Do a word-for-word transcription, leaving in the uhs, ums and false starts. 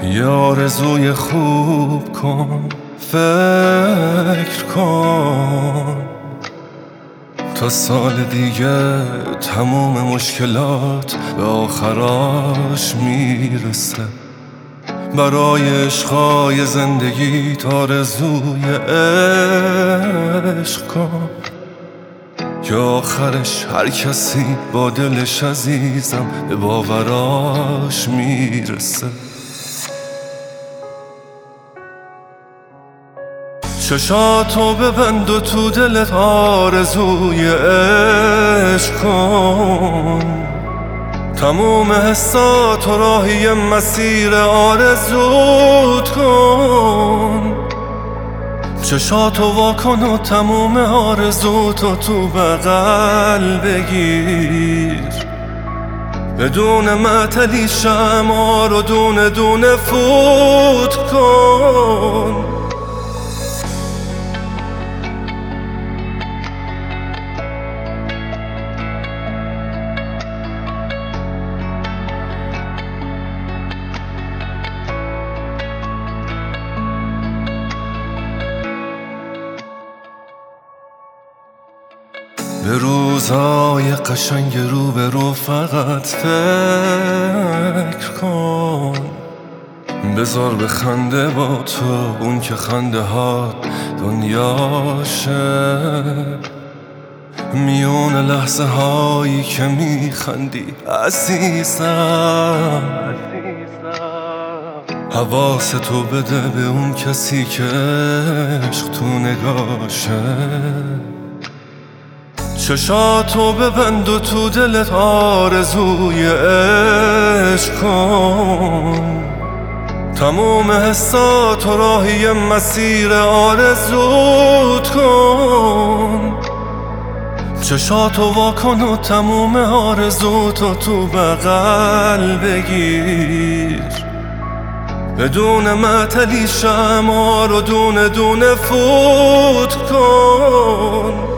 یه آرزوی خوب کن، فکر کن تا سال دیگه تموم مشکلات به آخراش میرسه. برای عشقای زندگی آرزوی عشق کن که آخرش هر کسی با دلش عزیزم به باوراش میرسه. چشاتو ببند و تو دلت آرزوی عشق کن، تموم حساتو راهی مسیر آرزوت کن. چشاتو واکن و تموم آرزوتو تو بغل بگیر، بدون معطلی شمع رو دونه دونه فوت کن. به روزای قشنگ رو به رو فقط فکر کن، بذار به خنده با تو اون که خنده ها دنیاشه. میون لحظه هایی که میخندی عزیزم، حواستو بده به اون کسی که عشق تو نگاشه. چشاتو ببند و تو دلت آرزوی عشق کن، تموم حساتو راهی مسیر آرزوت کن. چشاتو واکن و تموم آرزوتو تو بغل بگیر، بدون معطلی شمع رو دونه دونه فوت کن.